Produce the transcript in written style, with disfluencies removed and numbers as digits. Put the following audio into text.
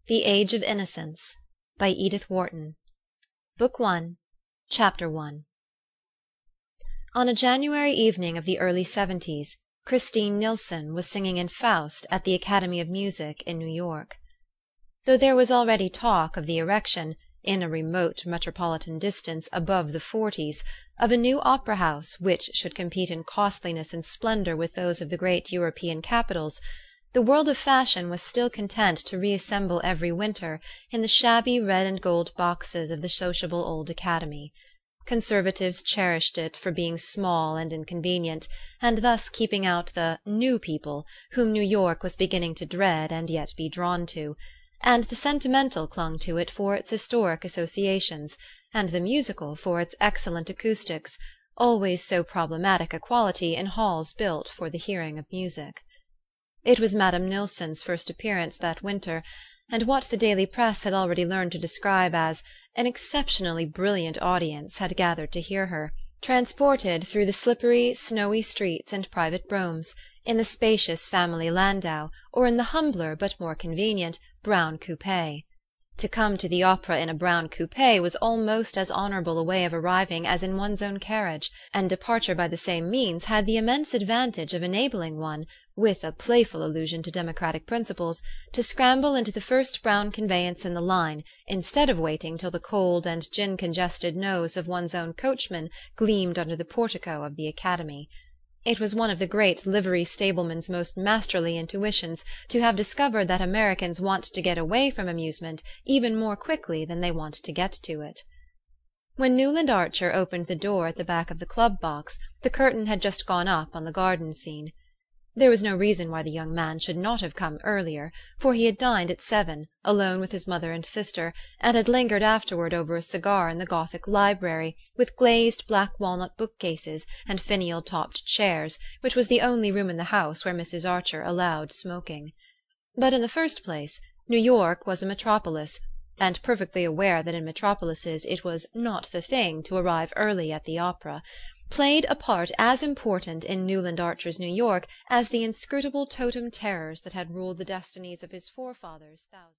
THE AGE OF INNOCENCE by Edith Wharton. Book One, Chapter 1. On a January evening of the early 'seventies, Christine Nilsson was singing in Faust at the Academy of Music in New York. Though there was already talk of the erection, in a remote metropolitan distance above the forties, of a new opera house which should compete in costliness and splendor with those of the great European capitals, the world of fashion was still content to reassemble every winter in the shabby red and gold boxes of the sociable old Academy. Conservatives cherished it for being small and inconvenient, and thus keeping out the "new people" whom New York was beginning to dread and yet be drawn to; and the sentimental clung to it for its historic associations, and the musical for its excellent acoustics, always so problematic a quality in halls built for the hearing of music. It was Madame Nilsson's first appearance that winter, and what the daily press had already learned to describe as an exceptionally brilliant audience had gathered to hear her, transported through the slippery, snowy streets and private broughams, in the spacious family landau, or in the humbler but more convenient brown coupe. To come to the opera in a brown coupe was almost as honourable a way of arriving as in one's own carriage, and departure by the same means had the immense advantage of enabling one, with a playful allusion to democratic principles, to scramble into the first brown conveyance in the line, instead of waiting till the cold and gin-congested nose of one's own coachman gleamed under the portico of the Academy. It was one of the great livery-stableman's most masterly intuitions to have discovered that Americans want to get away from amusement even more quickly than they want to get to it. When Newland Archer opened the door at the back of the club box, the curtain had just gone up on the garden scene. There was no reason why the young man should not have come earlier, for he had dined at 7, alone with his mother and sister, and had lingered afterward over a cigar in the Gothic library, with glazed black walnut bookcases and finial-topped chairs, which was the only room in the house where Mrs. Archer allowed smoking. But in the first place, New York was a metropolis, and perfectly aware that in metropolises it was "not the thing" to arrive early at the opera, played a part as important in Newland Archer's New York as the inscrutable totem terrors that had ruled the destinies of his forefathers thousands